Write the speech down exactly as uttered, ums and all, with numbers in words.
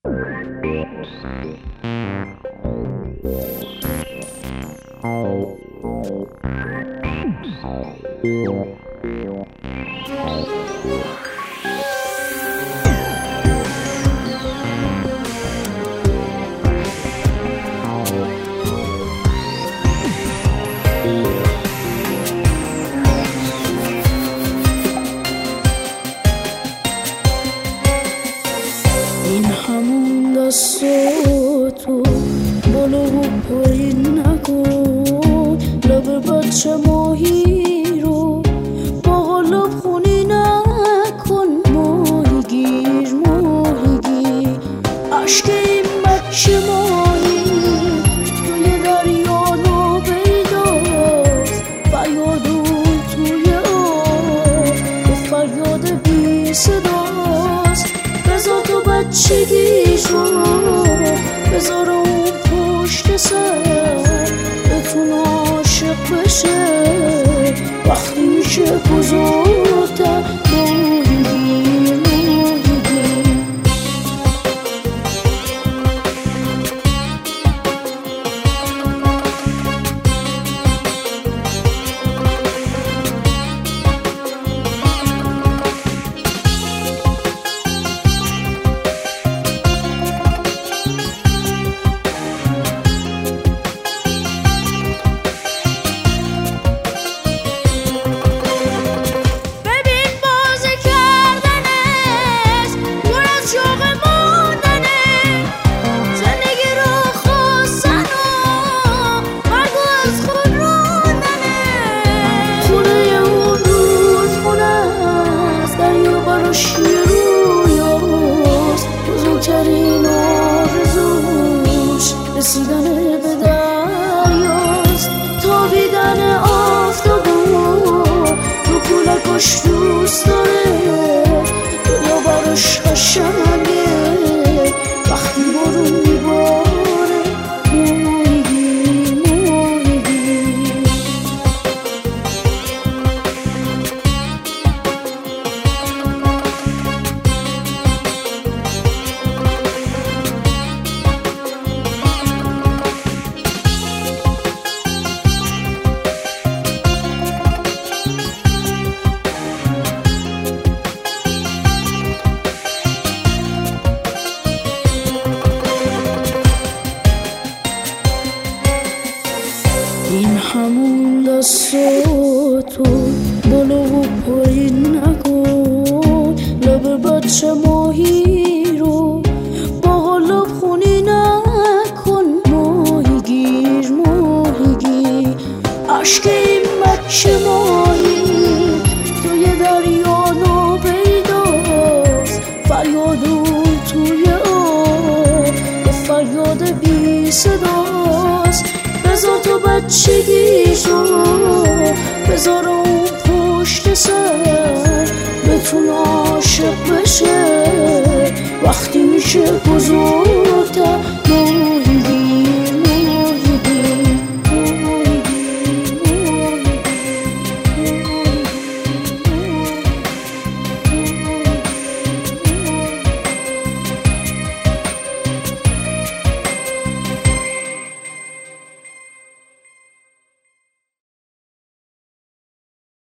این همون دستاتو بالا و پایین نکن، لب بچه ماهی رو با قالب خونی نکن. ماهی گیر ماهی گیر عشق این بچه ماهی توی دریا رو پیداست. فریاد اون توی آب به فریاد بی صداست. بذار تو بچگیش رو بذار اون پشت سر بتون عاشق بشه وقتی میشه بزرگتر. ماهی گیر ماهی گیر بزرگترین آرزوش رسیدن به دریاست. تابیدن آفتابو رو کولکش دوست داره. دنیا براش قشنگه وقتی بارون میباره. ماهی گیر ماهی گیر این همون دستاتو بالا و پایین نکن، لب بچه ماهی رو با قالب خونی نکن. ماهی گیر ماهی گیر عشق این بچه ماهی توی دریا رو پیداست. فریاد اون توی آب به فریاد بی صداست. بذار تو بچگیش رو بذار اون پشت سر بتون عاشق بشه وقتی میشه بزرگ.